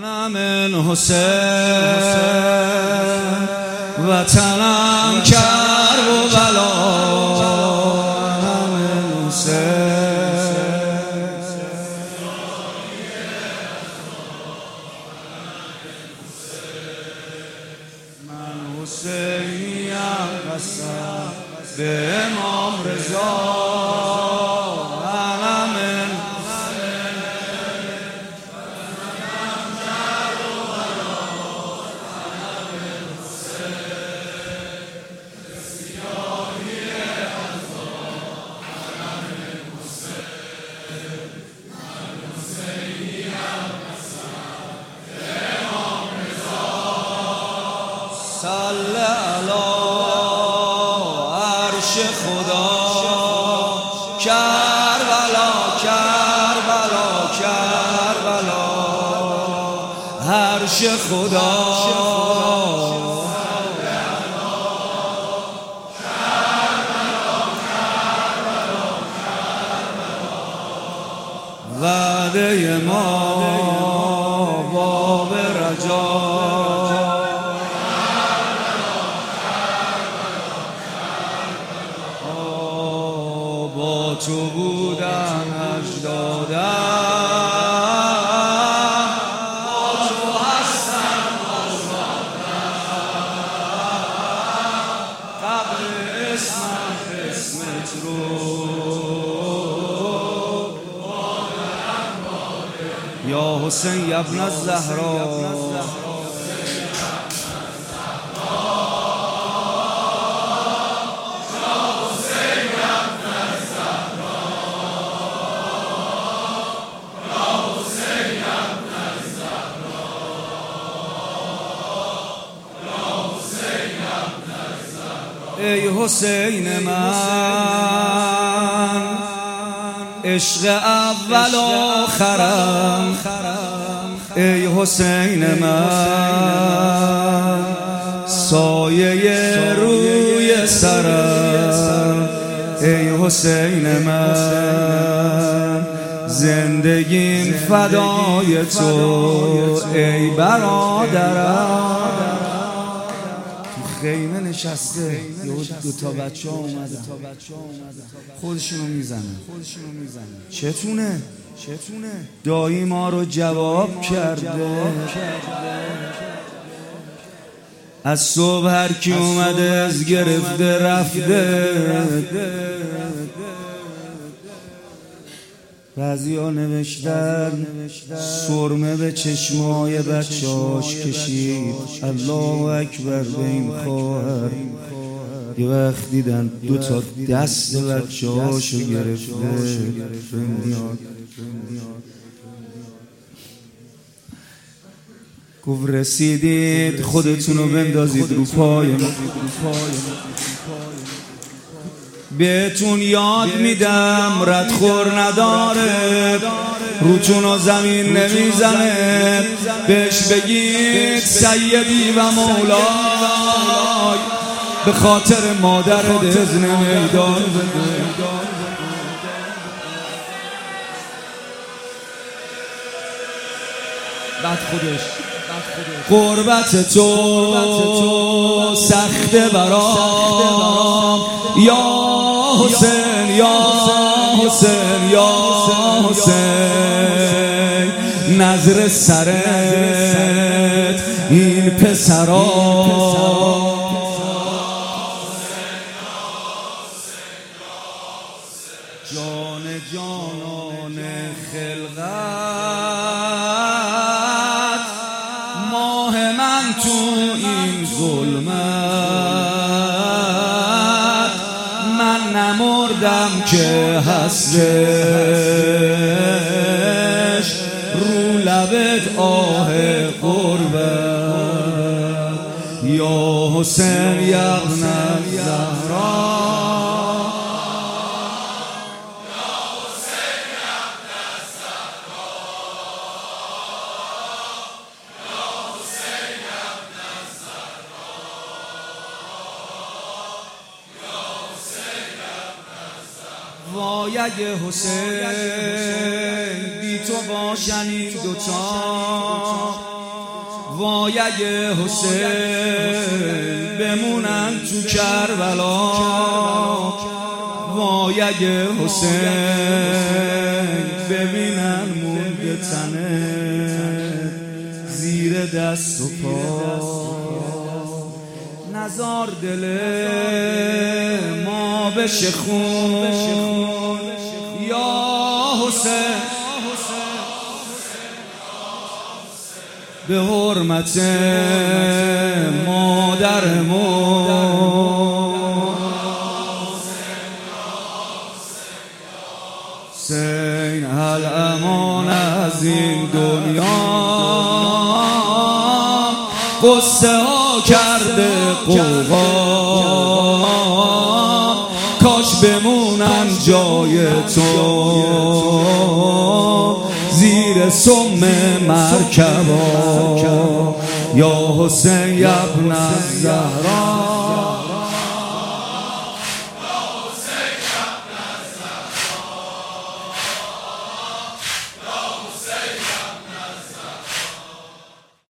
من حسین وطنم کرب و بلا من حسینیم قسم به امام رضا صلی علی عرش خدا کربلا کربلا کربلا عرش خدا وعده ما باب رجا با تو بودن اجدادم با تو هستم قبل اسمت رو یا حسین ابن الزهرا ای حسین من عشق اول آخرم ای حسین من سایه روی سرم ای حسین من زندگیم فدای تو ای برادرم. خیمه نشسته دو تا بچه ها اومدن خودشونو میزنن چتونه دایی ما رو جواب کرده از صبح هر کی اومده از گرفته رفته بعضی ها نوشتن سرمه به چشمای بچه‌هاش کشید الله اکبر به این خواهر یه وقت دیدن دو تا دست بچه‌هاشو گرفته گفت رسیدید خودتونو بندازید رو پای ما بهتون یاد میدم ردخور نداره روتونو زمین نمیزنه بهش بگید سیدی و مولای به خاطر مادر اذن میدان بده بعد خودش قربت تو سخت برام یا حسین یا حسین یا حسین نظر سرت این پسرا جان جانان خلقت ماه من تو این ظلمت من نمردم که هستش رو لبت آه قربت یا حسین یا ابن الزهرا وای اگه حسین بی تو باشن این دوتا وای اگه حسین بمونن تو کربلا، وای اگه حسین ببینن مرده تنه زیر دست و پا، نزار دل ما بشه خون یا حسین، به حرمت مادرمون. حسین الامان از این دنیا، قصه ها کرده قوقا، کاش بمونم جای تو زیر سم مرکبا، یا حسین ابن الزهرا.